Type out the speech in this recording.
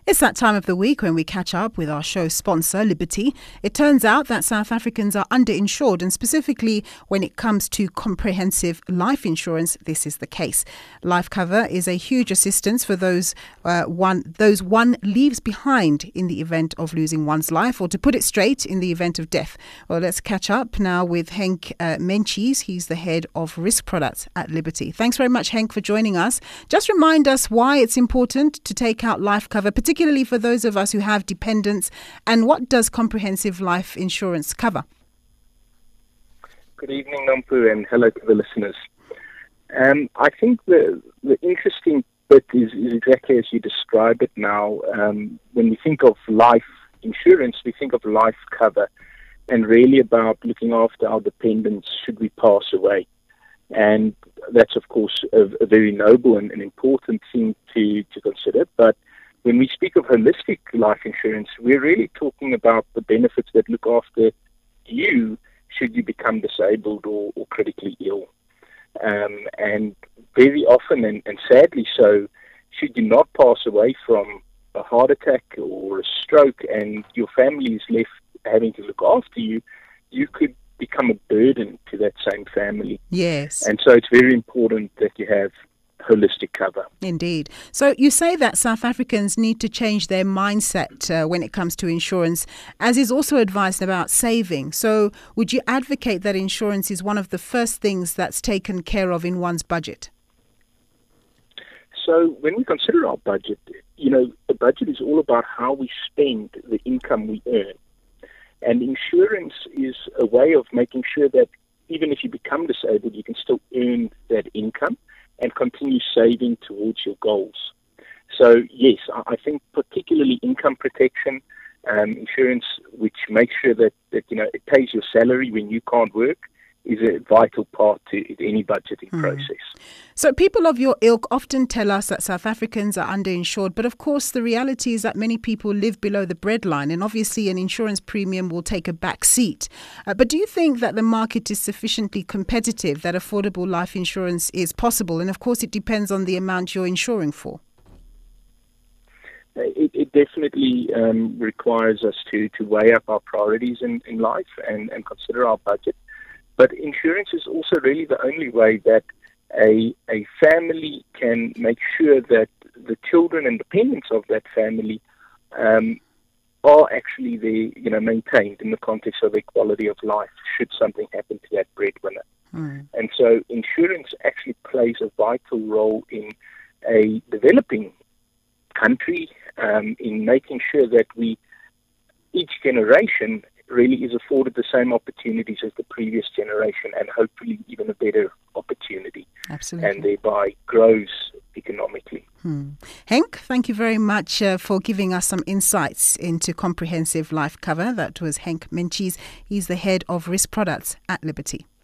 It's that time of the week when we catch up with our show sponsor, Liberty. It turns out that South Africans are underinsured, and specifically when it comes to comprehensive life insurance, this is the case. Life cover is a huge assistance for those one leaves behind in the event of losing one's life, or to put it straight, in the event of death. Well, let's catch up now with Henk Mentjies. He's the head of risk products at Liberty. Thanks very much, Henk, for joining us. Just remind us why it's important to take out life cover, particularly for those of us who have dependents, and what does comprehensive life insurance cover? Good evening, Nampu, and hello to the listeners. I think the interesting bit is exactly as you describe it now. When we think of life insurance, we think of life cover, and really about looking after our dependents should we pass away. And that's, of course, a very noble and an important thing to consider. But when we speak of holistic life insurance, we're really talking about the benefits that look after you should you become disabled or critically ill. And very often, and sadly so, should you not pass away from a heart attack or a stroke and your family is left having to look after you, you could become a burden to that same family. Yes. And so it's very important that you have holistic cover. Indeed. So you say that South Africans need to change their mindset when it comes to insurance, as is also advised about saving. So would you advocate that insurance is one of the first things that's taken care of in one's budget? So when we consider our budget, the budget is all about how we spend the income we earn. And insurance is a way of making sure that even if you become disabled, you can still earn that income and continue saving towards your goals. So yes, I think particularly income protection, insurance which makes sure that it pays your salary when you can't work, is a vital part to any budgeting process. So people of your ilk often tell us that South Africans are underinsured, but of course the reality is that many people live below the breadline, and obviously an insurance premium will take a back seat. But do you think that the market is sufficiently competitive that affordable life insurance is possible? And of course it depends on the amount you're insuring for. It definitely requires us to weigh up our priorities in life and consider our budget. But insurance is also really the only way that a family can make sure that the children and dependents of that family are actually maintained in the context of their quality of life should something happen to that breadwinner. And so insurance actually plays a vital role in a developing country in making sure that each generation really is afforded the same opportunities as the previous generation, and hopefully even a better opportunity. Absolutely. And thereby grows economically. Henk, thank you very much for giving us some insights into comprehensive life cover. That was Henk Mentjies. He's the head of risk products at Liberty.